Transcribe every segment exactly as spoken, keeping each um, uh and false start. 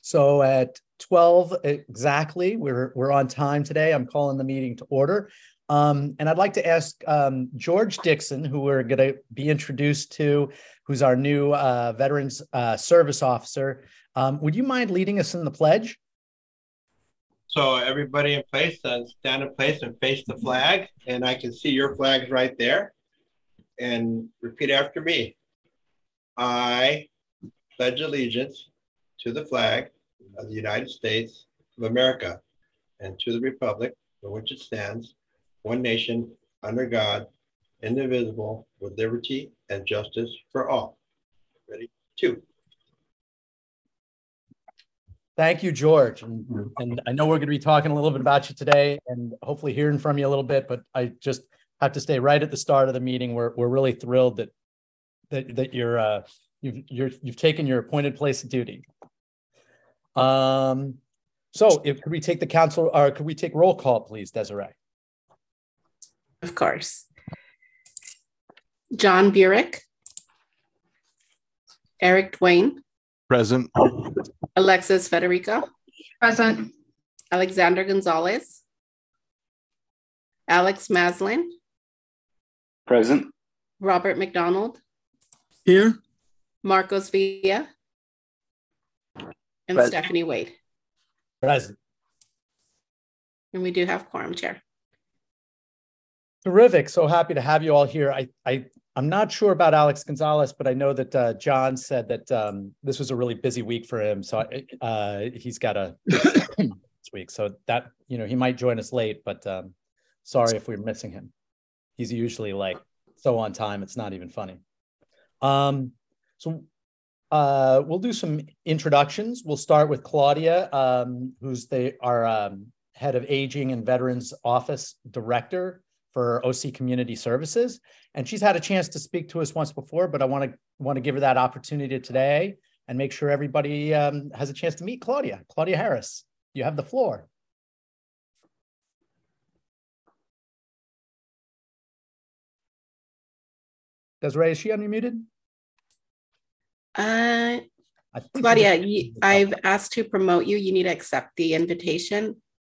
So at twelve exactly, we're, we're on time today. I'm calling the meeting to order. Um, and I'd like to ask um, George Dixon, who we're going to be introduced to, who's our new uh, Veterans uh, Service Officer. Um, would you mind leading us in the pledge? So everybody in place, uh, stand in place and face the flag. And I can see your flags right there. And repeat after me. I pledge allegiance to the flag of the United States of America and to the republic for which it stands, one nation, under God, indivisible, with liberty and justice for all. Ready? Two. Thank you, George. And, and I know we're going to be talking a little bit about you today and hopefully hearing from you a little bit, but I just have to stay right at the start of the meeting. We're, we're really thrilled that, that, that you're, uh, you've, you're, you've taken your appointed place of duty. Um, so if, could we take the council, or could we take roll call, please, Desiree? Of course. John Burek. Eric Dwayne. Present. Alexis Federico. Present. Alexander Gonzalez. Alex Maslin. Present. Robert McDonald. Here. Marcos Villa. And Present. Stephanie Wade. Present. And we do have quorum, Chair. Terrific. So happy to have you all here. I, I, I'm not sure about Alex Gonzalez, but I know that uh, John said that um, this was a really busy week for him. So uh, he's got a this week. So that, you know, he might join us late, but um, sorry if we're missing him. He's usually like so on time. It's not even funny. Um, so uh, we'll do some introductions. We'll start with Claudia, um, who's the, our um, head of Aging and Veterans Office Director for O C Community Services. And she's had a chance to speak to us once before, but I want to want to give her that opportunity today and make sure everybody um, has a chance to meet Claudia. Claudia Harris, you have the floor. Desiree, is she unmuted? Uh, I Claudia, you, I've asked to promote you. You need to accept the invitation.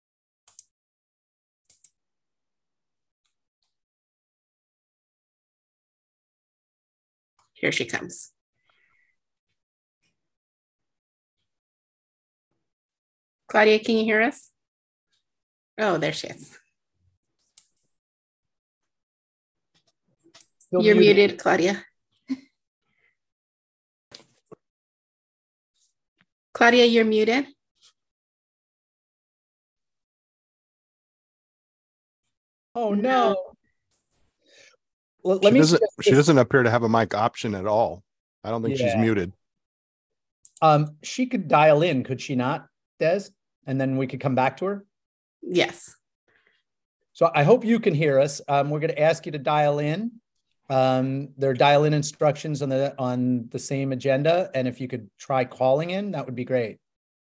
Here she comes. Claudia, can you hear us? Oh, there she is. Still You're muted, muted Claudia. Claudia, you're muted. Oh, no. Well, let she me doesn't, she doesn't appear to have a mic option at all. I don't think yeah. she's muted. Um, she could dial in, could she not, Des? And then we could come back to her? Yes. So I hope you can hear us. Um, we're going to ask you to dial in. Um, there are dial-in instructions on the on the same agenda, and if you could try calling in, that would be great.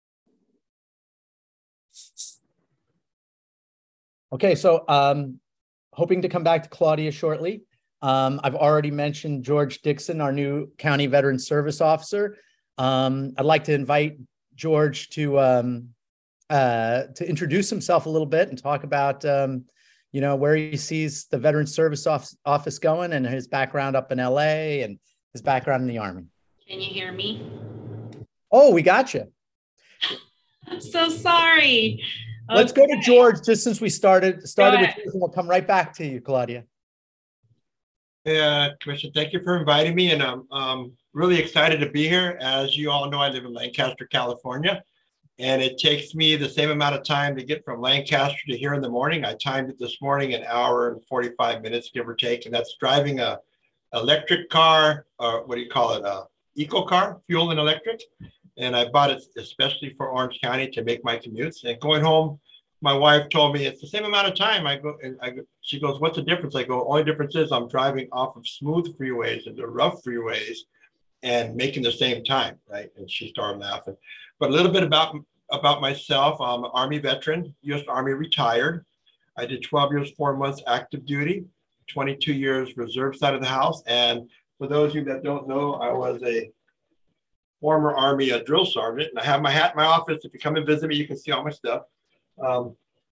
Okay, so um, hoping to come back to Claudia shortly. Um, I've already mentioned George Dixon, our new County Veteran Service Officer. Um, I'd like to invite George to um, uh, to introduce himself a little bit and talk about um, you know, where he sees the Veteran Service Office going and his background up in L A and his background in the Army. Can you hear me? Oh, we got you. I'm so sorry. Let's okay. go to George, just since we started started with you, and we'll come right back to you, Claudia. Yeah, uh, Commissioner, thank you for inviting me, and I'm um, really excited to be here. As you all know, I live in Lancaster, California, and it takes me the same amount of time to get from Lancaster to here in the morning. I timed it this morning, an hour and forty-five minutes, give or take, and that's driving a electric car, or what do you call it, a eco car, fuel and electric. And I bought it especially for Orange County to make my commutes. And going home, my wife told me it's the same amount of time. I go, and I go, she goes, "What's the difference?" I go, "Only difference is I'm driving off of smooth freeways into rough freeways and making the same time," right? And she started laughing. But a little bit about about myself. I'm an Army veteran, U S Army retired. I did twelve years, four months active duty, twenty-two years reserve side of the house. And for those of you that don't know, I was a former Army uh, drill sergeant, and I have my hat in my office. If you come and visit me, you can see all my stuff. Um,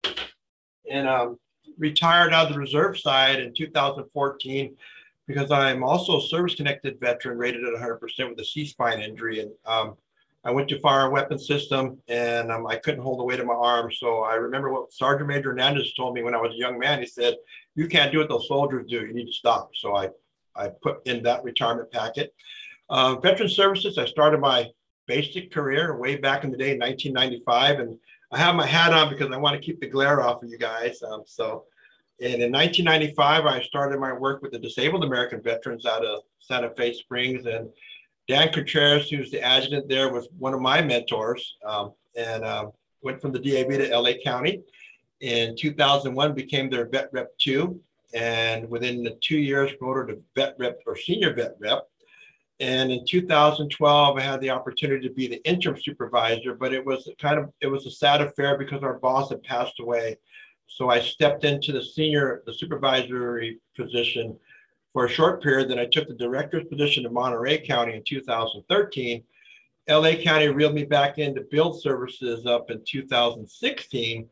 and um, retired out of the reserve side in two thousand fourteen because I'm also a service-connected veteran rated at one hundred percent with a C-spine injury. And um, I went to fire a weapon system, and um, I couldn't hold the weight of my arm. So I remember what Sergeant Major Hernandez told me when I was a young man. He said, "You can't do what those soldiers do. You need to stop." So I, I put in that retirement packet. Uh, veteran services, I started my basic career way back in the day in nineteen ninety-five. And I have my hat on because I want to keep the glare off of you guys. Um, so, and in nineteen ninety-five, I started my work with the Disabled American Veterans out of Santa Fe Springs. And Dan Contreras, who's the adjutant there, was one of my mentors, um, and um, went from the D A V to L A County. In two thousand one, became their Vet Rep two, and within the two years, promoted to Vet Rep or Senior Vet Rep. And in two thousand twelve, I had the opportunity to be the interim supervisor, but it was kind of, it was a sad affair because our boss had passed away. So I stepped into the senior, the supervisory position for a short period. Then I took the director's position in Monterey County in two thousand thirteen. L A County reeled me back in to build services up in two thousand sixteen.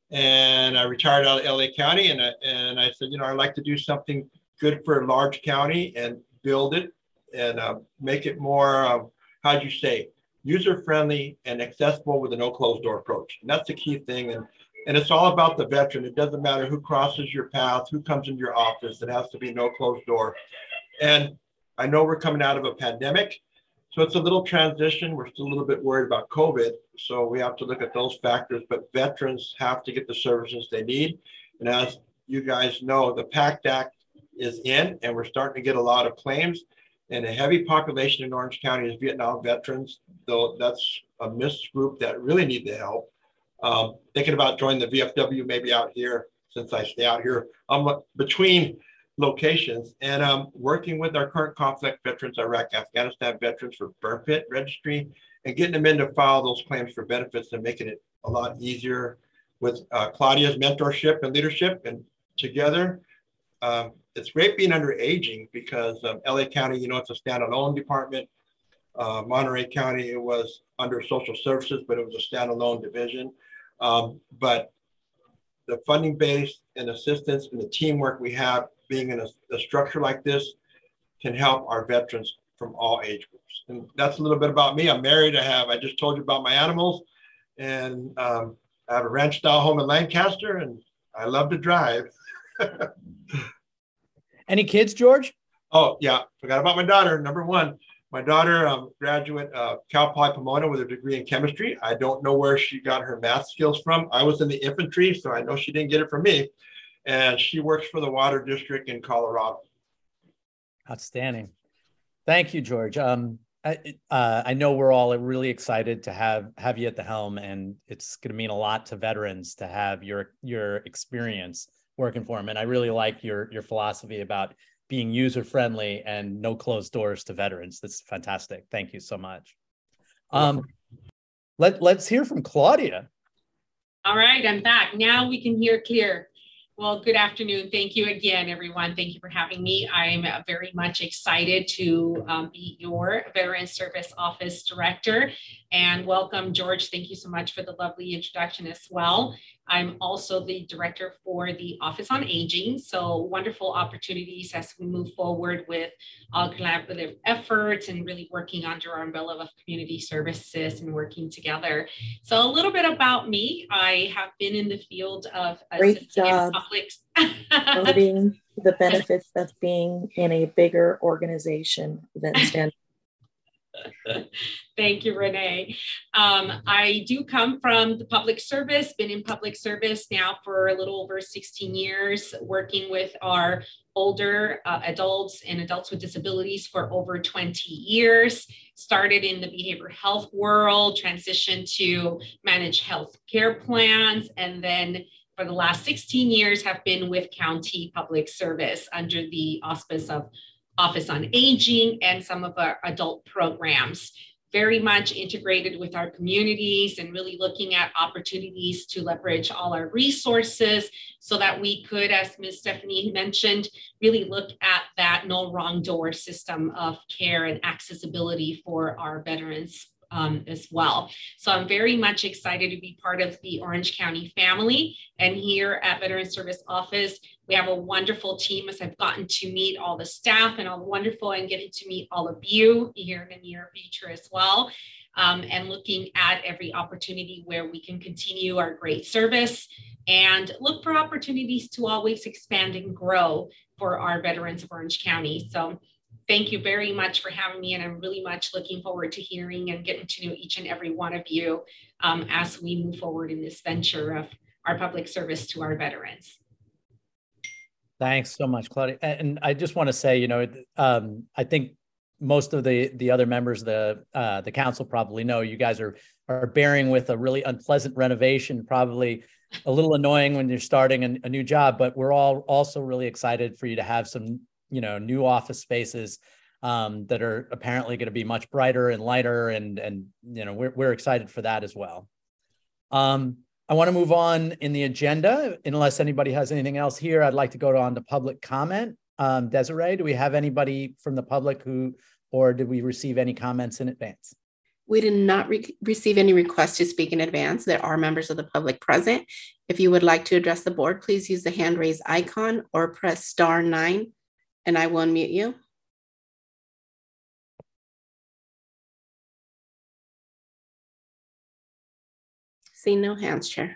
And I retired out of L A County, and I, and I said, you know, I'd like to do something good for a large county and build it and uh, make it more, uh, how'd you say, user-friendly and accessible with a no closed door approach. And that's the key thing. And, and it's all about the veteran. It doesn't matter who crosses your path, who comes into your office. It has to be no closed door. And I know we're coming out of a pandemic, so it's a little transition. We're still a little bit worried about COVID. So we have to look at those factors, but veterans have to get the services they need. And as you guys know, the PACT Act is in, and we're starting to get a lot of claims. And a heavy population in Orange County is Vietnam veterans, though that's a missed group that really need the help. Um, thinking about joining the V F W maybe out here, since I stay out here um, between locations, and um, working with our current conflict veterans, Iraq, Afghanistan veterans for burn pit registry, and getting them in to file those claims for benefits and making it a lot easier with uh, Claudia's mentorship and leadership. And together, um, it's great being under aging because um, L A County, you know, it's a standalone department. Uh, Monterey County, it was under social services, but it was a standalone division. Um, but the funding base and assistance and the teamwork we have being in a, a structure like this can help our veterans from all age groups. And that's a little bit about me. I'm married. I have, I just told you about my animals, and um, I have a ranch style home in Lancaster, and I love to drive. Any kids, George? Oh, yeah. Forgot about my daughter. Number one, my daughter, um, graduate uh, Cal Poly Pomona with a degree in chemistry. I don't know where she got her math skills from. I was in the infantry, so I know she didn't get it from me. And she works for the Water District in Colorado. Outstanding. Thank you, George. Um, I, uh, I know we're all really excited to have have you at the helm, and it's going to mean a lot to veterans to have your your experience working for them. And I really like your your philosophy about being user friendly and no closed doors to veterans. That's fantastic. Thank you so much. Um, let let's hear from Claudia. All right, I'm back. Now we can hear clear. Well, good afternoon. Thank you again, everyone. Thank you for having me. I'm very much excited to um, be your Veteran Service Office Director. And welcome, George. Thank you so much for the lovely introduction as well. I'm also the director for the Office on Aging. So wonderful opportunities as we move forward with all collaborative efforts and really working under our umbrella of community services and working together. So a little bit about me. I have been in the field of Great job public noting the benefits of being in a bigger organization than stand. Thank you, Renee. Um, I do come from the public service, been in public service now for a little over sixteen years, working with our older uh, adults and adults with disabilities for over twenty years. Started in the behavioral health world, transitioned to manage health care plans, and then for the last sixteen years have been with County Public Service under the auspice of Office on Aging and some of our adult programs. very much integrated with our communities and really looking at opportunities to leverage all our resources so that we could, as Miz Stephanie mentioned, really look at that no wrong door system of care and accessibility for our veterans um, as well. So I'm very much excited to be part of the Orange County family. And here at Veteran Service Office, we have a wonderful team as I've gotten to meet all the staff and all the wonderful and getting to meet all of you here in the near future as well. Um, and looking at every opportunity where we can continue our great service and look for opportunities to always expand and grow for our veterans of Orange County. So thank you very much for having me. And I'm really much looking forward to hearing and getting to know each and every one of you um, as we move forward in this venture of our public service to our veterans. Thanks so much, Claudia. And I just want to say, you know, um, I think most of the the other members of the uh, the council probably know you guys are are bearing with a really unpleasant renovation, probably a little annoying when you're starting a, a new job, but we're all also really excited for you to have some, you know, new office spaces um, that are apparently going to be much brighter and lighter, and and you know we're we're excited for that as well. Um, I want to move on in the agenda. Unless anybody has anything else here, I'd like to go on to public comment. Um, Desiree, do we have anybody from the public who, or did we receive any comments in advance? We did not re receive any requests to speak in advance. There are members of the public present. If you would like to address the board, please use the hand raise icon or press star nine, and I will unmute you. See no hands, Chair.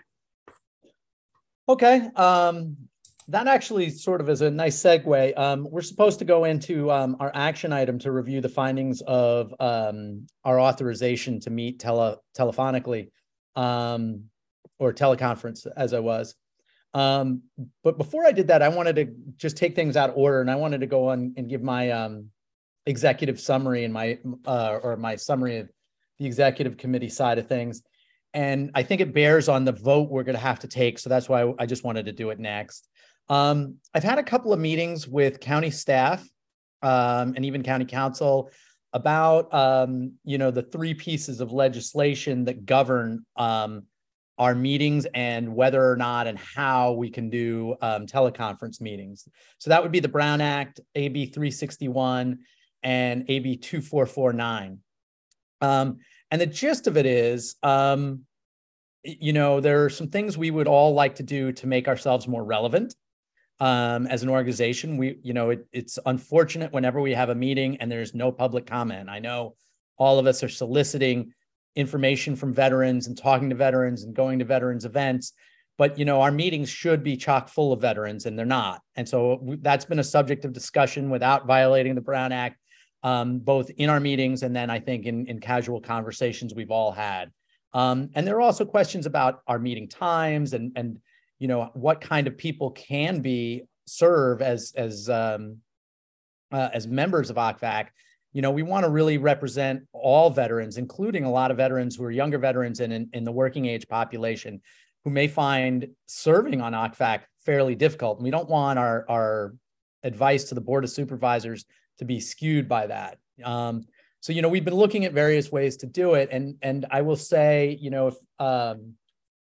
Okay, um, that actually sort of is a nice segue. Um, we're supposed to go into um, our action item to review the findings of um, our authorization to meet tele telephonically um, or teleconference, as I was. Um, but before I did that, I wanted to just take things out of order, and I wanted to go on and give my um, executive summary and my uh, or my summary of the executive committee side of things. And I think it bears on the vote we're going to have to take. So that's why I just wanted to do it next. Um, I've had a couple of meetings with county staff um, and even county council about, um, you know, the three pieces of legislation that govern um, our meetings and whether or not and how we can do um, teleconference meetings. So that would be the Brown Act, A B three sixty-one, and A B two four four nine. Um, And the gist of it is, um, you know, there are some things we would all like to do to make ourselves more relevant um, as an organization. We, you know, it, it's unfortunate whenever we have a meeting and there's no public comment. I know all of us are soliciting information from veterans and talking to veterans and going to veterans events, but, you know, our meetings should be chock full of veterans, and they're not. And so that's been a subject of discussion without violating the Brown Act. Um, both in our meetings and then I think in, in casual conversations we've all had. Um, and there are also questions about our meeting times and, and you know, what kind of people can be serve as, as, um, uh, as members of O C V A C. You know, we want to really represent all veterans, including a lot of veterans who are younger veterans and in, in the working age population who may find serving on O C V A C fairly difficult. And we don't want our, our advice to the Board of Supervisors to be skewed by that. Um, so, you know, we've been looking at various ways to do it. And, and I will say, you know, if, um,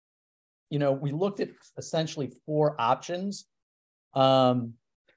you know, we looked at essentially four options um,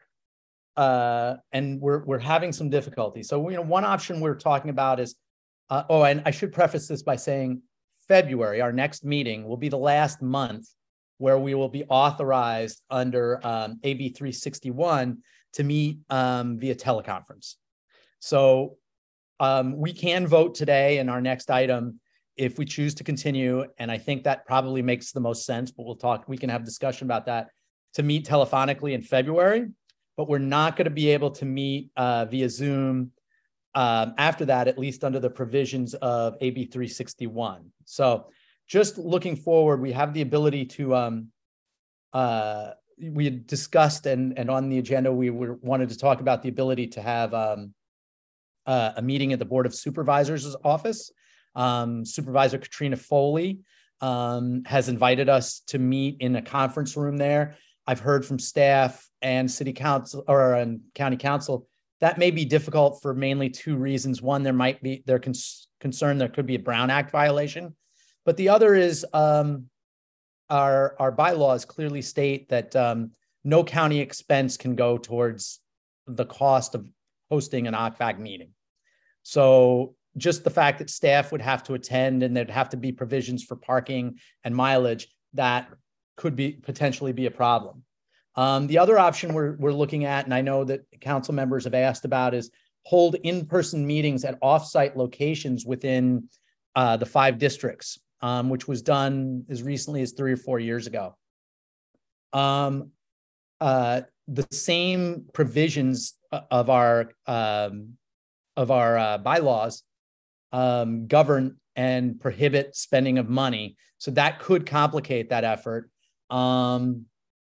uh, and we're, we're having some difficulty. So, you know, one option we're talking about is, uh, oh, and I should preface this by saying February, our next meeting will be the last month where we will be authorized under um, A B three sixty-one to meet um, via teleconference. So um, we can vote today in our next item if we choose to continue. And I think that probably makes the most sense, but we'll talk, we can have discussion about that, to meet telephonically in February, but we're not gonna be able to meet uh, via Zoom um, after that, at least under the provisions of A B three sixty-one. So just looking forward, we have the ability to, um, uh, we had discussed and, and on the agenda, we were, wanted to talk about the ability to have um, uh, a meeting at the Board of Supervisors' office. Um, Supervisor Katrina Foley um, has invited us to meet in a conference room there. I've heard from staff and city council or and county council that may be difficult for mainly two reasons. One, there might be, they're cons- concerned there could be a Brown Act violation. But the other is um, our, our bylaws clearly state that um, no county expense can go towards the cost of hosting an O C F A G meeting. So just the fact that staff would have to attend and there'd have to be provisions for parking and mileage, that could be potentially be a problem. Um, the other option we're, we're looking at, and I know that council members have asked about, is hold in-person meetings at off-site locations within uh, the five districts, um, which was done as recently as three or four years ago. Um, uh, the same provisions of our um, of our uh, bylaws um, govern and prohibit spending of money. So that could complicate that effort. Um,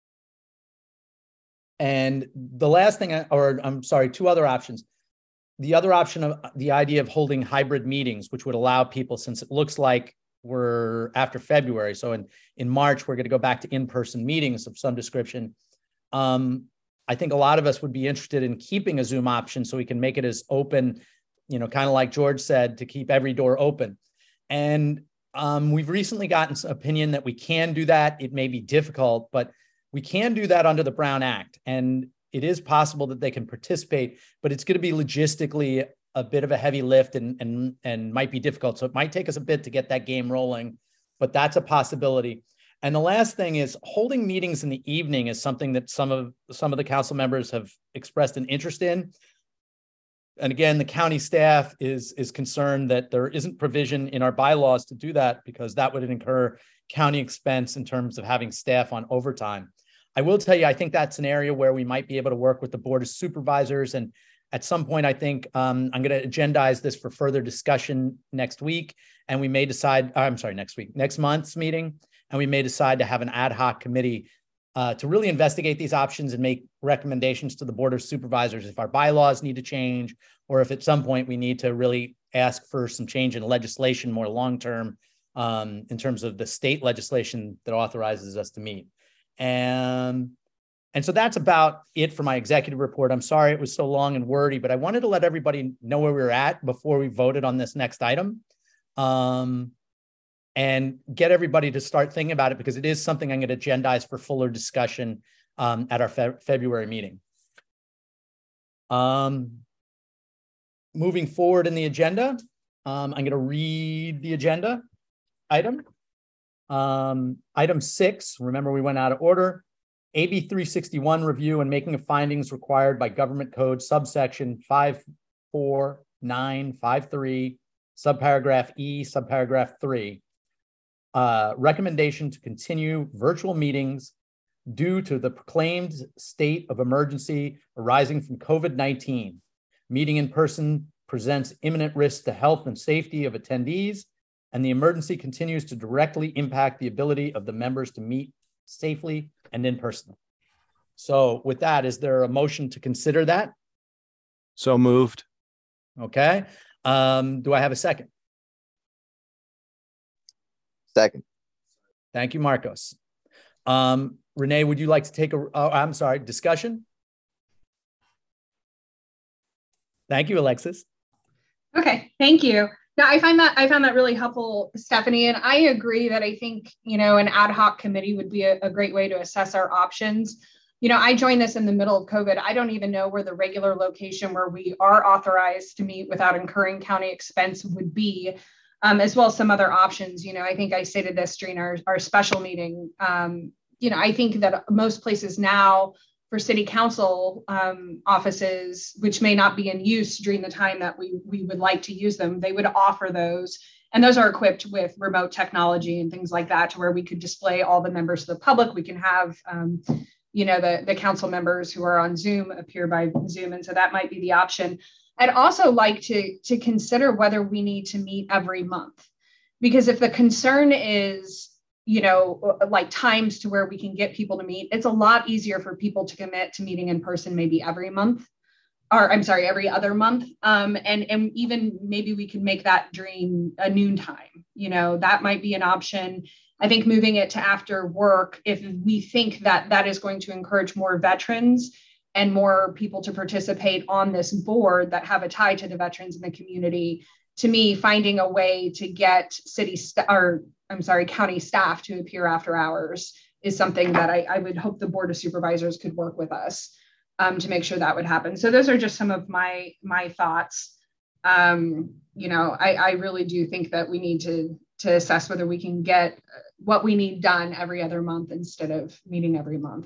and the last thing, I, or I'm sorry, two other options. The other option of the idea of holding hybrid meetings, which would allow people, since it looks like we're after February, so in, in March, we're going to go back to in-person meetings of some description. Um, I think a lot of us would be interested in keeping a Zoom option so we can make it as open, you know, kind of like George said, to keep every door open. And um, we've recently gotten some opinion that we can do that. It may be difficult, but we can do that under the Brown Act. And it is possible that they can participate, but it's going to be logistically a bit of a heavy lift and, and, and might be difficult. So it might take us a bit to get that game rolling, but that's a possibility. And the last thing is holding meetings in the evening is something that some of some of the council members have expressed an interest in. And again, the county staff is, is concerned that there isn't provision in our bylaws to do that, because that would incur county expense in terms of having staff on overtime. I will tell you, I think that's an area where we might be able to work with the Board of Supervisors. And at some point, I think um, I'm going to agendize this for further discussion next week. And we may decide, I'm sorry, next week, next month's meeting. And we may decide to have an ad hoc committee uh, to really investigate these options and make recommendations to the Board of Supervisors if our bylaws need to change, or if at some point we need to really ask for some change in legislation more long-term um, in terms of the state legislation that authorizes us to meet. And, and so that's about it for my executive report. I'm sorry it was so long and wordy, but I wanted to let everybody know where we were at before we voted on this next item. Um, and get everybody to start thinking about it, because it is something I'm going to agendize for fuller discussion um, at our fe- February meeting. Um, moving forward in the agenda, um, I'm going to read the agenda item. Um, item six, remember we went out of order. A B three sixty-one review and making of findings required by government code subsection five four nine five three, subparagraph E, subparagraph three. Uh, recommendation to continue virtual meetings due to the proclaimed state of emergency arising from COVID nineteen. Meeting in person presents imminent risk to health and safety of attendees, and the emergency continues to directly impact the ability of the members to meet safely and in person. So with that, is there a motion to consider that? So moved. Okay. Um, do I have a second? Second. Thank you, Marcos. Um, Renee, would you like to take a, oh, I'm sorry, discussion? Thank you, Alexis. Okay, thank you. No, I find that I found that really helpful, Stephanie, and I agree that I think, you know, an ad hoc committee would be a, a great way to assess our options. You know, I joined this in the middle of COVID. I don't even know where the regular location where we are authorized to meet without incurring county expense would be. Um, as well as some other options. You know, I think I stated this during our, our special meeting. Um, you know, I think that most places now for city council um, offices, which may not be in use during the time that we, we would like to use them, they would offer those. And those are equipped with remote technology and things like that, to where we could display all the members of the public. We can have, um, you know, the, the council members who are on Zoom appear by Zoom. And so that might be the option. I'd also like to, to consider whether we need to meet every month, because if the concern is, you know, like times to where we can get people to meet, it's a lot easier for people to commit to meeting in person maybe every month, or I'm sorry, every other month. Um, and, and even maybe we can make that during a noon time, you know, that might be an option. I think moving it to after work, if we think that that is going to encourage more veterans and more people to participate on this board that have a tie to the veterans in the community, to me, finding a way to get city st- or I'm sorry, county staff to appear after hours is something that I, I would hope the Board of Supervisors could work with us um, to make sure that would happen. So those are just some of my my thoughts. Um, you know, I, I really do think that we need to to assess whether we can get what we need done every other month instead of meeting every month.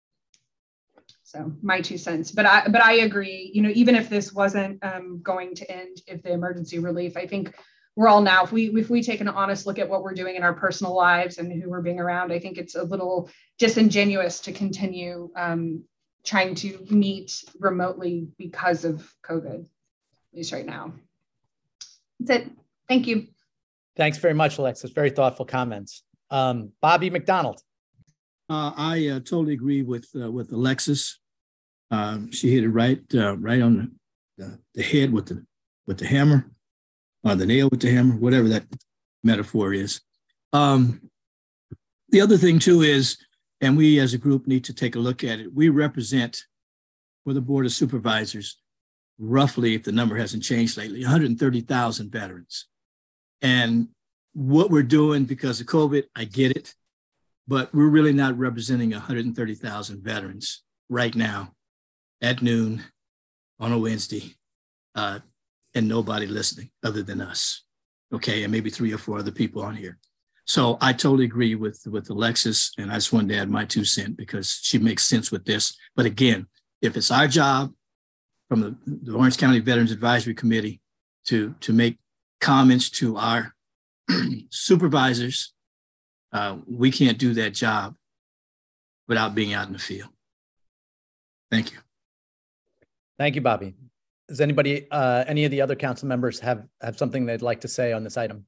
So my two cents, but I but I agree. You know, even if this wasn't um, going to end, if the emergency relief, I think we're all now, if we if we take an honest look at what we're doing in our personal lives and who we're being around, I think it's a little disingenuous to continue um, trying to meet remotely because of COVID, at least right now. That's it. Thank you. Thanks very much, Alexis. Very thoughtful comments. Um, Bobby McDonald. Uh, I uh, totally agree with uh, with Alexis. Um, she hit it right uh, right on the, the head with the with the hammer, or the nail with the hammer, whatever that metaphor is. Um, the other thing too is, and we as a group need to take a look at it. We represent, for the Board of Supervisors, roughly, if the number hasn't changed lately, one hundred thirty thousand veterans. And what we're doing because of COVID, I get it, but we're really not representing one hundred thirty thousand veterans right now at noon on a Wednesday, uh, and nobody listening other than us, okay, and maybe three or four other people on here. So I totally agree with, with Alexis, and I just wanted to add my two cents because she makes sense with this. But again, if it's our job from the, the Orange County Veterans Advisory Committee to, to make comments to our supervisors, uh, we can't do that job without being out in the field. Thank you. Thank you, Bobby. Does anybody, uh, any of the other council members have, have something they'd like to say on this item?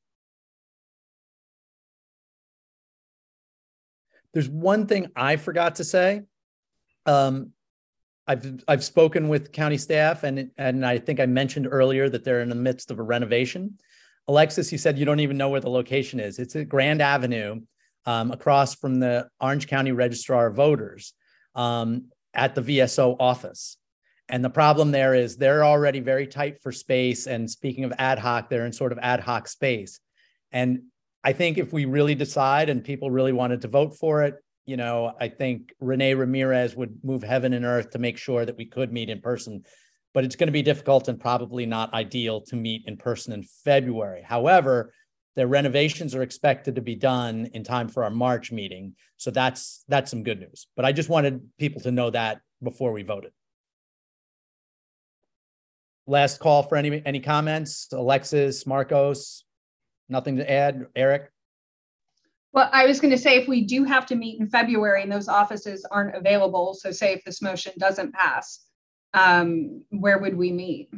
There's one thing I forgot to say. Um, I've I've spoken with county staff, and and I think I mentioned earlier that they're in the midst of a renovation. Alexis, you said you don't even know where the location is. It's at Grand Avenue, um, across from the Orange County Registrar of Voters, um, at the V S O office. And the problem there is they're already very tight for space. And speaking of ad hoc, they're in sort of ad hoc space. And I think if we really decide and people really wanted to vote for it, you know, I think Renee Ramirez would move heaven and earth to make sure that we could meet in person, but it's going to be difficult and probably not ideal to meet in person in February. However, the renovations are expected to be done in time for our March meeting. So that's, that's some good news, but I just wanted people to know that before we voted. Last call for any, any comments. Alexis, Marcos, nothing to add. Eric? Well, I was going to say, if we do have to meet in February and those offices aren't available, so say if this motion doesn't pass, um, where would we meet?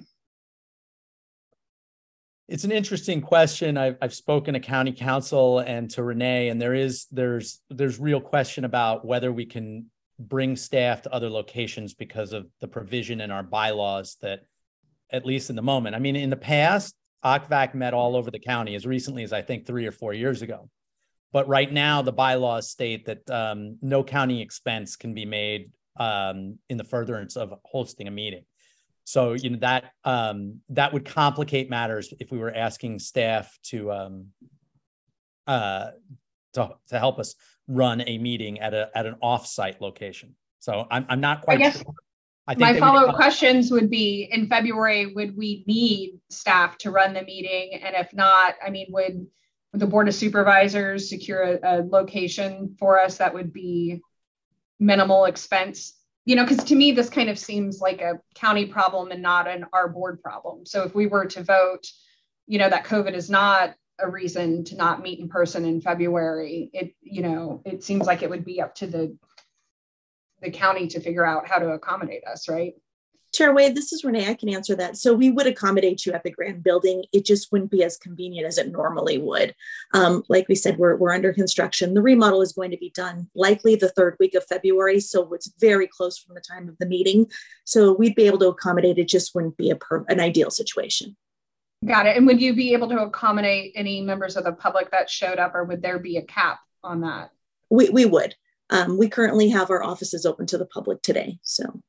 It's an interesting question. I've, I've spoken to county council and to Renee, and there is there's there's real question about whether we can bring staff to other locations because of the provision in our bylaws that, at least in the moment. I mean, in the past, O C V A C met all over the county as recently as I think three or four years ago. But right now, the bylaws state that um, no county expense can be made um, in the furtherance of hosting a meeting. So, you know, that um, that would complicate matters if we were asking staff to um, uh, to, to help us run a meeting at a at an off-site location. So I'm I'm not quite I guess sure. I think my follow-up questions would be, in February, would we need staff to run the meeting? And if not, I mean, would Would the Board of Supervisors secure a, a location for us that would be minimal expense? You know, because to me, this kind of seems like a county problem and not an our board problem. So if we were to vote, you know, that COVID is not a reason to not meet in person in February, it, you know, it seems like it would be up to the, the county to figure out how to accommodate us, right? Chair Wade, this is Renee. I can answer that. So we would accommodate you at the Grand Building. It just wouldn't be as convenient as it normally would. Um, like we said, we're, we're under construction. The remodel is going to be done likely the third week of February. So it's very close from the time of the meeting. So we'd be able to accommodate. It just wouldn't be a per, an ideal situation. Got it. And would you be able to accommodate any members of the public that showed up, or would there be a cap on that? We, we would. Um, we currently have our offices open to the public today. So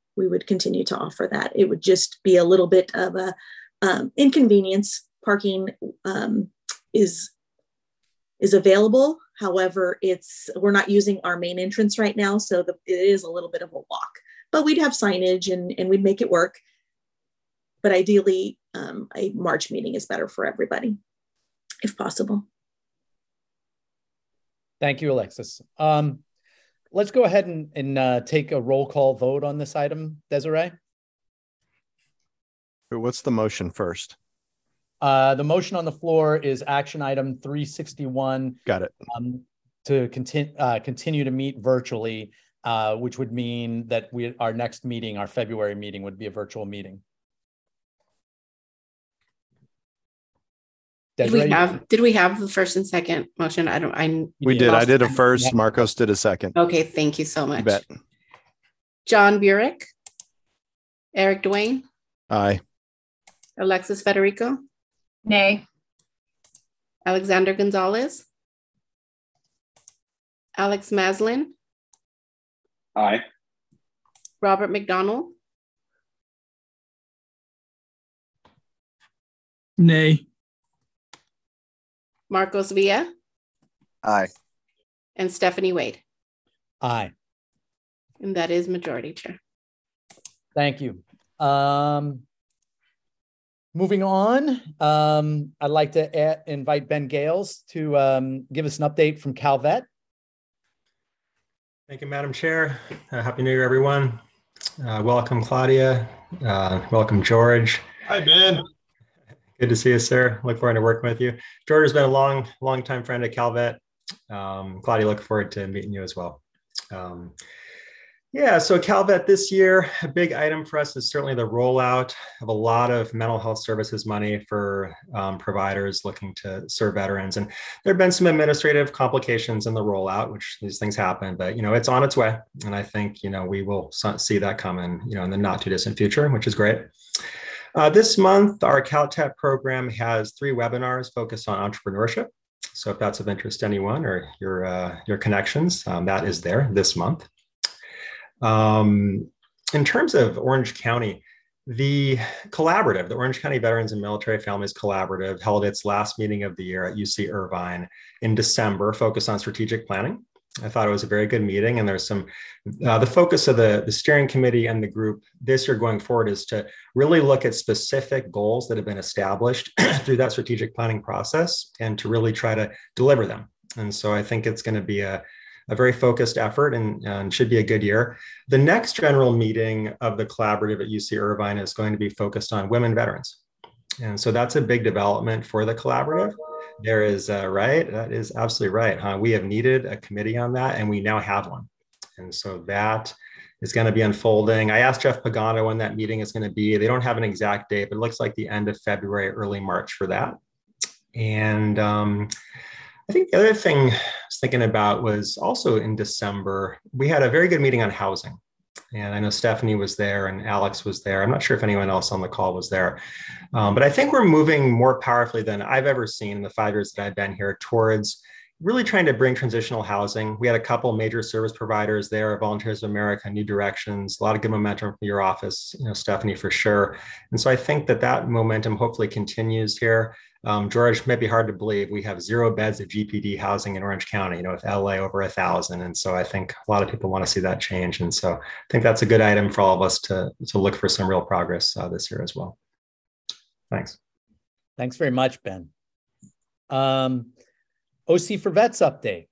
we would continue to offer that. It would just be a little bit of a um, inconvenience. Parking um, is is available. However, it's we're not using our main entrance right now, so the, it is a little bit of a walk. But we'd have signage and, and we'd make it work. But ideally, um, a March meeting is better for everybody, if possible. Thank you, Alexis. Um, let's go ahead and, and uh, take a roll call vote on this item, Desiree. What's the motion first? Uh, the motion on the floor is action item three sixty-one. Got it. Um, to continue uh, continue to meet virtually, uh, which would mean that we our next meeting, our February meeting, would be a virtual meeting. Did we have did we have the first and second motion? I don't I we did. I did a first, yeah. Marcos did a second. Okay, thank you so much. You bet. John Burek, Eric Dwayne. Aye. Alexis Federico. Nay. Alexander Gonzalez. Alex Maslin. Aye. Robert McDonald. Nay. Marcos Villa. Aye. And Stephanie Wade. Aye. And that is majority, Chair. Thank you. Um, moving on, um, I'd like to add, invite Ben Gales to um, give us an update from Calvet. Thank you, Madam Chair. Uh, Happy New Year, everyone. Uh, welcome, Claudia. Uh, welcome, George. Hi, Ben. Good to see you, sir. Look forward to working with you. George has been a long, long time friend of Calvet. Um, Claudia, look forward to meeting you as well. Um, yeah, so Calvet this year, a big item for us is certainly the rollout of a lot of mental health services money for um, providers looking to serve veterans. And there have been some administrative complications in the rollout, which these things happen, but you know, it's on its way. And I think, you know, we will see that coming, you know, in the not too distant future, which is great. Uh, this month, our CalTech program has three webinars focused on entrepreneurship. So if that's of interest to anyone or your, uh, your connections, um, that is there this month. Um, in terms of Orange County, the collaborative, the Orange County Veterans and Military Families Collaborative, held its last meeting of the year at U C Irvine in December, focused on strategic planning. I thought it was a very good meeting, and there's some, uh, the focus of the, the steering committee and the group this year going forward is to really look at specific goals that have been established through that strategic planning process and to really try to deliver them. And so I think it's going to be a, a very focused effort and, and should be a good year. The next general meeting of the collaborative at U C Irvine is going to be focused on women veterans. And so that's a big development for the collaborative. There is, uh, right, that is absolutely right, huh? We have needed a committee on that, and we now have one. And so that is going to be unfolding. I asked Jeff Pagano when that meeting is going to be. They don't have an exact date, but it looks like the end of February, early March for that. And um, I think the other thing I was thinking about was also in December, we had a very good meeting on housing. And I know Stephanie was there and Alex was there. I'm not sure if anyone else on the call was there. Um, but I think we're moving more powerfully than I've ever seen in the five years that I've been here towards really trying to bring transitional housing. We had a couple major service providers there, Volunteers of America, New Directions, a lot of good momentum from your office, you know, Stephanie, for sure. And so I think that that momentum hopefully continues here. Um, George, might be hard to believe we have zero beds of G P D housing in Orange County, you know, with L A over a thousand. And so I think a lot of people want to see that change. And so I think that's a good item for all of us to, to look for some real progress uh, this year as well. Thanks. Thanks very much, Ben. Um, O C for Vets update.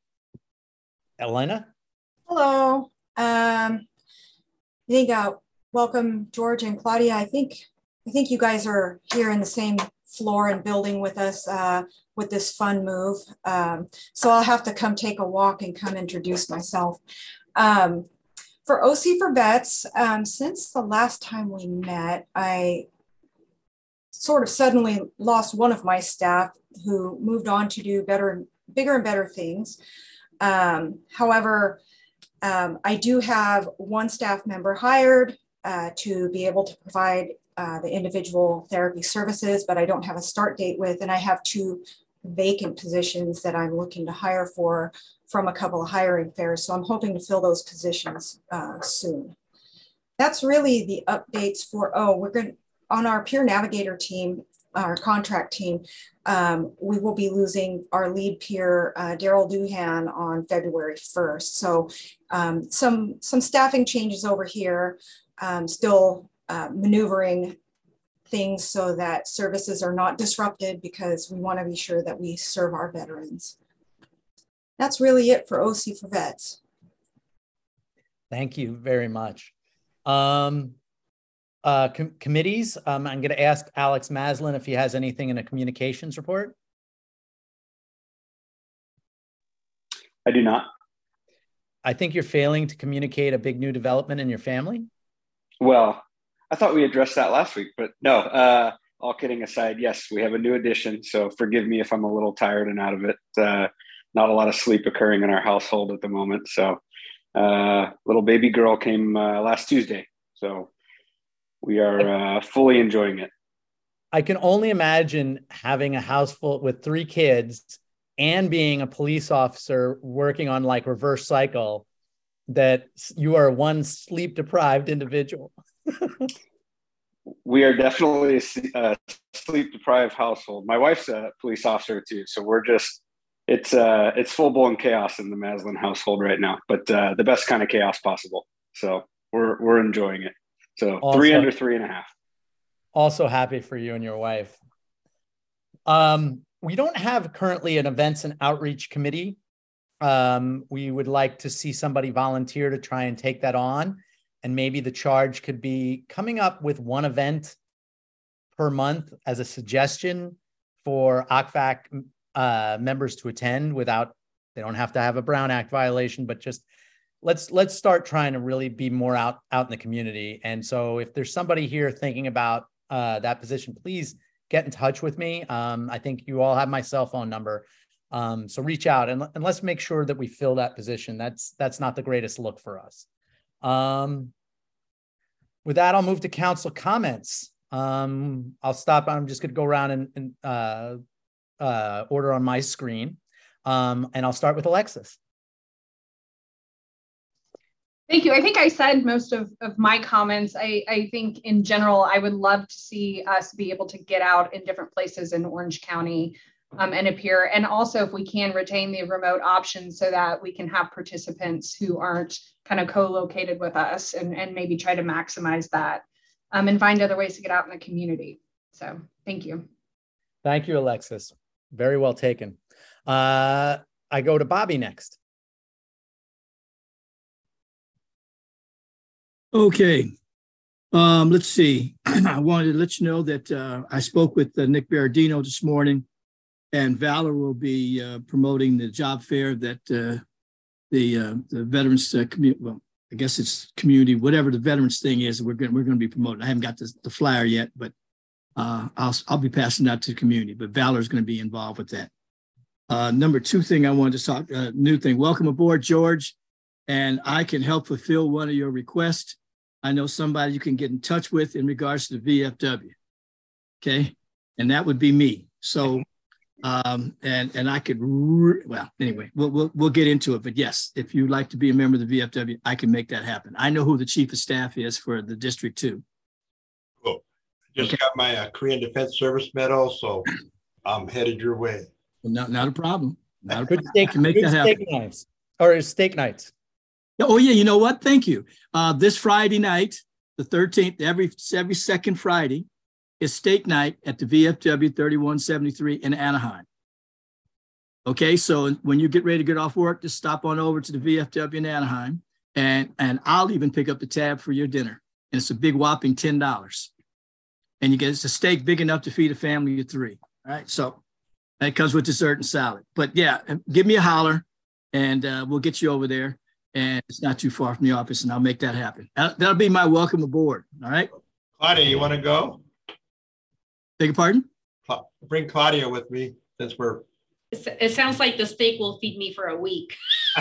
Elena? Hello. Um, I think, uh, welcome, George and Claudia. I think, I think you guys are here in the same floor and building with us uh, with this fun move. Um, so I'll have to come take a walk and come introduce myself. Um, for O C for Vets, um, since the last time we met, I sort of suddenly lost one of my staff who moved on to do better, bigger and better things. Um, however, um, I do have one staff member hired uh, to be able to provide Uh, the individual therapy services, but I don't have a start date with, and I have two vacant positions that I'm looking to hire for from a couple of hiring fairs. So I'm hoping to fill those positions uh, soon. that's really the updates for, oh, we're going to, on our peer navigator team, our contract team, um, we will be losing our lead peer, uh, Daryl Duhan, on February first. So um, some, some staffing changes over here, um, still uh, maneuvering things so that services are not disrupted, because we want to be sure that we serve our veterans. That's really it for O C for Vets. Thank you very much. Um, uh, com committees, um, I'm going to ask Alex Maslin if he has anything in a communications report. I do not. I think you're failing to communicate a big new development in your family. Well, I thought we addressed that last week, but no, uh, all kidding aside, yes, we have a new addition. So forgive me if I'm a little tired and out of it. Uh, not a lot of sleep occurring in our household at the moment. So uh, little baby girl came uh, last Tuesday. So we are uh, fully enjoying it. I can only imagine having a house full with three kids and being a police officer working on like reverse cycle, that you are one sleep deprived individual. We are definitely a sleep deprived household. My wife's a police officer too. So we're just, it's uh, it's full blown chaos in the Maslin household right now, but uh, the best kind of chaos possible. So we're, we're enjoying it. So also, three under three and a half. Also happy for you and your wife. Um, we don't have currently an events and outreach committee. Um, we would like to see somebody volunteer to try and take that on. And maybe the charge could be coming up with one event per month as a suggestion for O C V A C uh, members to attend without, they don't have to have a Brown Act violation, but just let's let's start trying to really be more out, out in the community. And so if there's somebody here thinking about uh, that position, please get in touch with me. Um, I think you all have my cell phone number. Um, so reach out and, and let's make sure that we fill that position. That's, that's not the greatest look for us. Um, with that, I'll move to council comments. Um, I'll stop. I'm just going to go around and, and uh, uh, order on my screen. Um, and I'll start with Alexis. Thank you. I think I said most of, of my comments. I, I think in general, I would love to see us be able to get out in different places in Orange County um, and appear. And also if we can retain the remote option so that we can have participants who aren't kind of co-located with us and, and maybe try to maximize that um, and find other ways to get out in the community. So thank you. Thank you, Alexis. Very well taken. Uh, I go to Bobby next. Okay, um, let's see. I wanted to let you know that uh, I spoke with uh, Nick Berardino this morning, and Valor will be uh, promoting the job fair that uh, the uh, the veterans uh, community. Well, I guess it's community, whatever the veterans thing is. We're going we're going to be promoting. I haven't got the, the flyer yet, but uh, I'll I'll be passing that to the community. But Valor is going to be involved with that. Uh, number two thing I wanted to talk. Uh, new thing. Welcome aboard, George. And I can help fulfill one of your requests. I know somebody you can get in touch with in regards to the V F W. Okay. And that would be me. So, um, and, and I could, well, anyway, we'll, we'll, we'll get into it, but yes, if you'd like to be a member of the V F W, I can make that happen. I know who the chief of staff is for the district too. Cool. Just okay. got my uh, Korean Defense Service Medal. So I'm headed your way. Well, not, not a problem. Not a good problem. steak, make good that happen. steak nights or steak nights. Oh yeah, you know what? Thank you. Uh, this Friday night, the thirteenth, every every second Friday, is steak night at the V F W thirty-one seventy-three in Anaheim. Okay, so when you get ready to get off work, just stop on over to the V F W in Anaheim, and and I'll even pick up the tab for your dinner. And it's a big whopping ten dollars, and you get it's a steak big enough to feed a family of three. All right, so that comes with dessert and salad. But yeah, give me a holler, and uh, we'll get you over there. And it's not too far from the office, and I'll make that happen. That'll be my welcome aboard. All right. Claudia, you want to go? Beg your pardon? Bring Claudia with me since we're. It sounds like the steak will feed me for a week.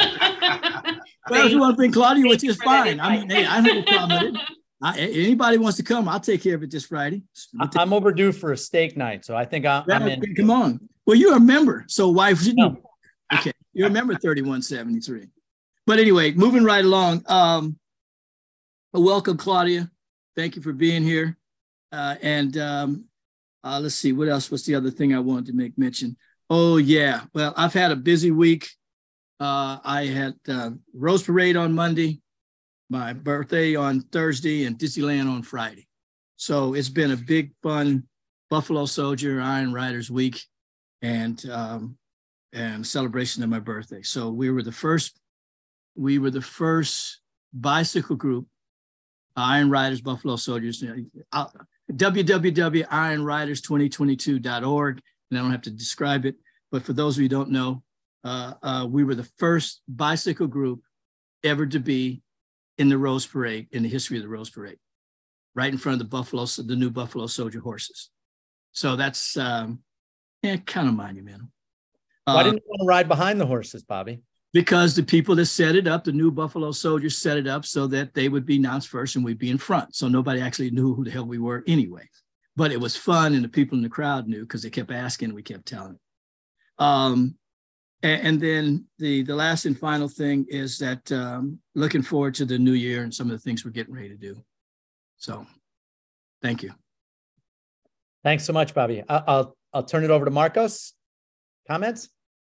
Well, if you want to bring Claudia with you, it's fine. I mean, hey, I have no problem with it. I, anybody wants to come, I'll take care of it this Friday. I'm overdue for a steak night, so I think I'm, yeah, I'm in. Come on. Well, you're a member, so why should you? No. Okay, you're a member thirty-one seventy-three. But anyway, moving right along. Um, Well, welcome, Claudia. Thank you for being here. Uh, and um, uh, let's see, what else? What's the other thing I wanted to make mention? Oh, yeah. Well, I've had a busy week. Uh, I had uh, Rose Parade on Monday, my birthday on Thursday, and Disneyland on Friday. So it's been a big, fun Buffalo Soldier Iron Riders week and um, and celebration of my birthday. So we were the first, we were the first bicycle group, Iron Riders Buffalo Soldiers, uh, w w w dot iron riders twenty twenty-two dot org. And I don't have to describe it, but for those of you who don't know, uh, uh, we were the first bicycle group ever to be in the Rose Parade, in the history of the Rose Parade, right in front of the Buffalo, the new Buffalo Soldier horses. So that's um, yeah, kind of monumental. Why Uh, didn't you want to ride behind the horses, Bobby? Because the people that set it up, the new Buffalo Soldiers set it up so that they would be announced first and we'd be in front. So nobody actually knew who the hell we were anyway. But it was fun, and the people in the crowd knew because they kept asking, and we kept telling. Um, and, and then the, the last and final thing is that um, looking forward to the new year and some of the things we're getting ready to do. So thank you. Thanks so much, Bobby. I- I'll I'll turn it over to Marcos. Comments?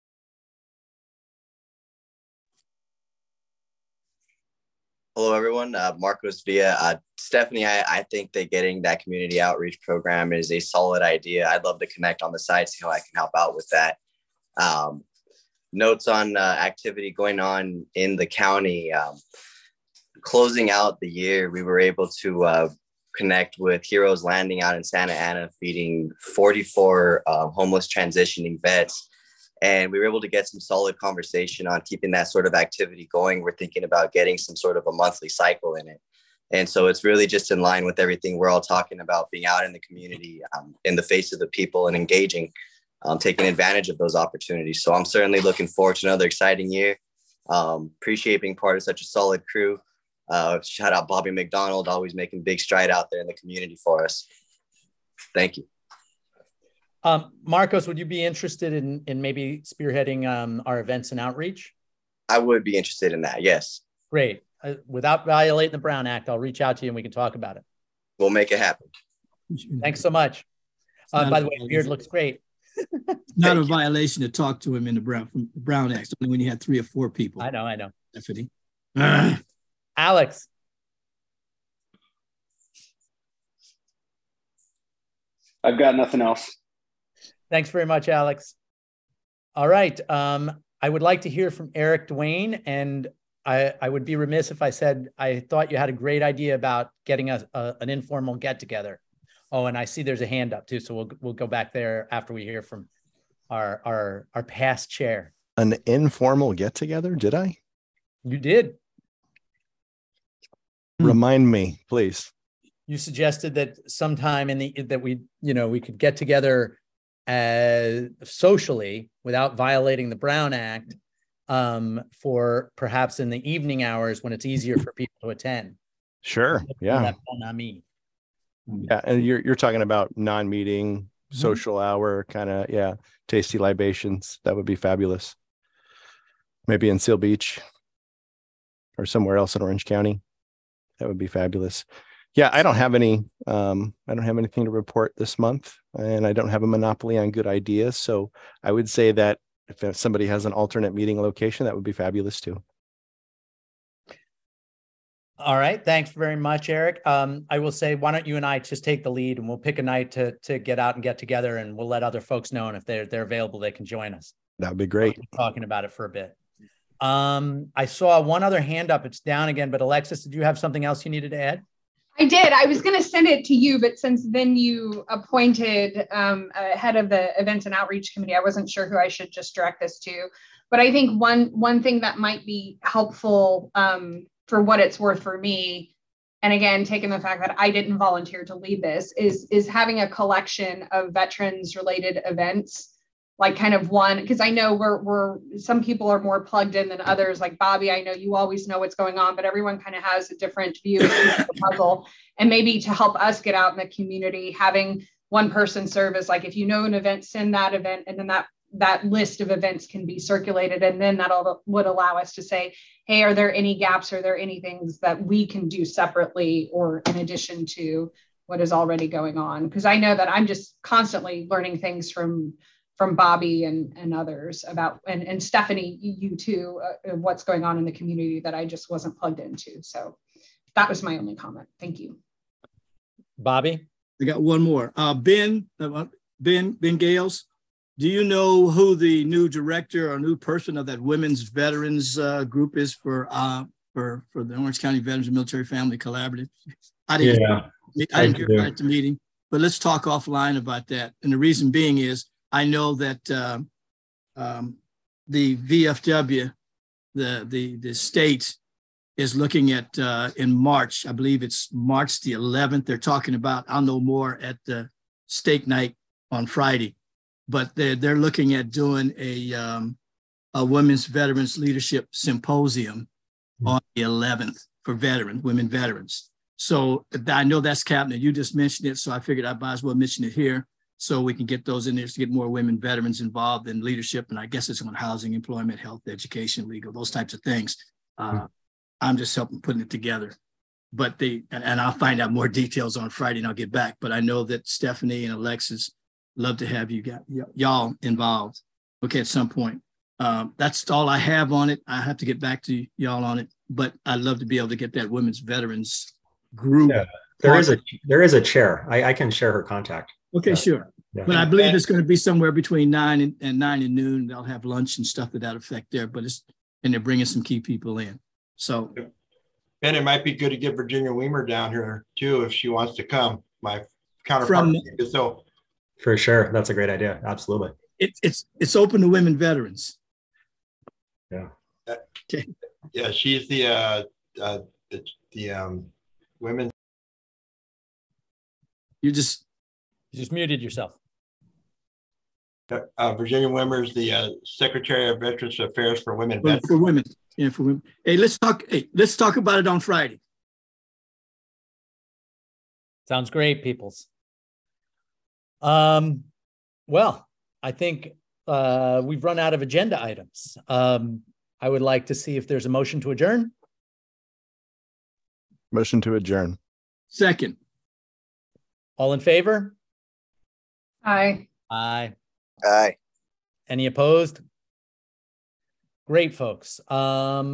Hello, everyone. Uh, Marcos Villa. Uh, Stephanie, I, I think that getting that community outreach program is a solid idea. I'd love to connect on the side, see how I can help out with that. Um, notes on uh, activity going on in the county. Um, closing out the year, we were able to uh, connect with Heroes Landing out in Santa Ana, feeding forty-four uh, homeless transitioning vets. And we were able to get some solid conversation on keeping that sort of activity going. We're thinking about getting some sort of a monthly cycle in it. And so it's really just in line with everything we're all talking about, being out in the community, um, in the face of the people and engaging, um, taking advantage of those opportunities. So I'm certainly looking forward to another exciting year. Um, appreciate being part of such a solid crew. Uh, shout out Bobby McDonald, always making big stride out there in the community for us. Thank you. Um, Marcos, would you be interested in, in maybe spearheading um, our events and outreach? I would be interested in that, yes. Great. Uh, without violating the Brown Act, I'll reach out to you and we can talk about it. We'll make it happen. Thanks so much. Uh, by the way, beard looks great. Not a violation to talk to him in the Brown, from the Brown Act, only when you had three or four people. I know, I know. Stephanie. Alex. I've got nothing else. Thanks very much, Alex. All right. Um, I would like to hear from Eric Dwayne, and I, I would be remiss if I said I thought you had a great idea about getting a, a, an informal get-together. Oh, and I see there's a hand up too, so we'll we'll go back there after we hear from our our our past chair. An informal get-together? Did I? You did. Remind me, please. You suggested that sometime in the that we you know we could get together as socially without violating the Brown Act, um, for perhaps in the evening hours when it's easier for people to attend. Sure. Yeah. Yeah. And you're, you're talking about non-meeting, mm-hmm. social hour kind of, yeah. Tasty libations. That would be fabulous. Maybe in Seal Beach or somewhere else in Orange County. That would be fabulous. Yeah, I don't have any, um, I don't have anything to report this month, and I don't have a monopoly on good ideas. So I would say that if somebody has an alternate meeting location, that would be fabulous too. All right. Thanks very much, Eric. Um, I will say, why don't you and I just take the lead, and we'll pick a night to, to get out and get together, and we'll let other folks know, and if they're, they're available, they can join us. That would be great. We'll be talking about it for a bit. Um, I saw one other hand up. It's down again, but Alexis, did you have something else you needed to add? I did. I was going to send it to you, but since then you appointed um, a head of the Events and Outreach Committee, I wasn't sure who I should just direct this to. But I think one one thing that might be helpful um, for what it's worth for me, and again, taking the fact that I didn't volunteer to lead this, is, is having a collection of veterans-related events, like kind of one, because I know we're, we're, some people are more plugged in than others. Like Bobby, I know you always know what's going on, but everyone kind of has a different view of the puzzle. And maybe to help us get out in the community, having one person serve as like, if you know an event, send that event, and then that that list of events can be circulated. And then that would allow us to say, hey, are there any gaps? Are there any things that we can do separately or in addition to what is already going on? Because I know that I'm just constantly learning things from from Bobby and, and others about, and, and Stephanie, you too, uh, what's going on in the community that I just wasn't plugged into. So that was my only comment. Thank you. Bobby? I got one more. Uh, Ben, uh, Ben, Ben Gales, do you know who the new director or new person of that women's veterans uh, group is for uh, for for the Orange County Veterans and Military Family Collaborative? I didn't, yeah, I didn't hear at the meeting, but let's talk offline about that. And the reason being is I know that uh, um, the V F W, the the the state, is looking at uh, in March. I believe it's March the eleventh. They're talking about. I'll know more at the steak night on Friday, but they're they're looking at doing a um, a women's veterans leadership symposium mm-hmm. on the eleventh for veteran women veterans. So I know that's happening. You just mentioned it, so I figured I might as well mention it here, so we can get those in there to get more women veterans involved in leadership. And I guess it's on housing, employment, health, education, legal, those types of things. Uh, mm-hmm. I'm just helping putting it together. But they, and, and I'll find out more details on Friday and I'll get back. But I know that Stephanie and Alexis love to have you got y- y'all involved. Okay, at some point. Um, that's all I have on it. I have to get back to y'all on it. But I'd love to be able to get that women's veterans group. Yeah, there is a there is a chair. I, I can share her contact. Okay, yeah. sure. Yeah. But I believe it's going to be somewhere between nine and, and nine and noon. They'll have lunch and stuff to that effect there. But it's and they're bringing some key people in. So, Ben, it might be good to get Virginia Weimer down here too if she wants to come. My counterpart. From, so, for sure, that's a great idea. Absolutely. It, it's it's open to women veterans. Yeah. Okay. Yeah, she's the uh, uh the, the um women. You just you just muted yourself. Uh, Virginia Weimer is the uh, Secretary of Veterans Affairs for Women. For, for women. Yeah, for women. Hey, let's talk. Hey, let's talk about it on Friday. Sounds great, peoples. Um, well, I think uh, we've run out of agenda items. Um, I would like to see if there's a motion to adjourn. Motion to adjourn. Second. All in favor? Aye. Aye. Aye. Any opposed? Great, folks. Um,